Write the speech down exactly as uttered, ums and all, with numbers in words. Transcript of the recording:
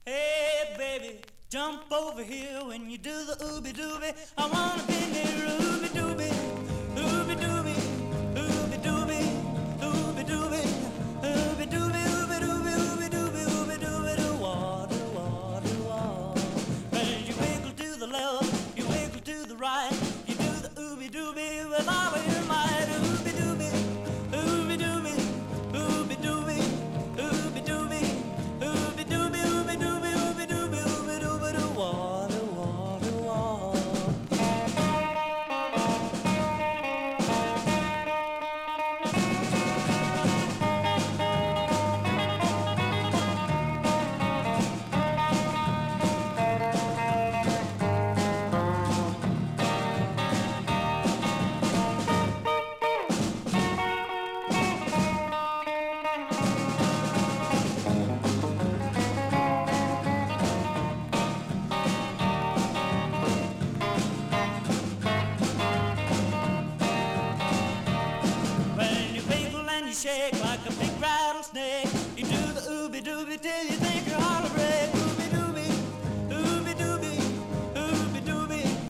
Hey, baby, jump over here when you do the ooby dooby. I wanna be near ooby dooby, ooby dooby, ooby dooby, ooby dooby, ooby dooby, ooby dooby, ooby dooby, ooby dooby, doo wah, doo wah, doo wah. When you wiggle to the left, you wiggle to the right, you do the ooby dooby with all of your might. Ooby dooby, ooby dooby, ooby dooby, ooby dooby, ooby dooby, ooby dooby, ooby dooby, ooby dooby, doo wah, doo wah, doo wah. When you wiggle and you shake like a big rattlesnake, you do the ooby dooby till you think you're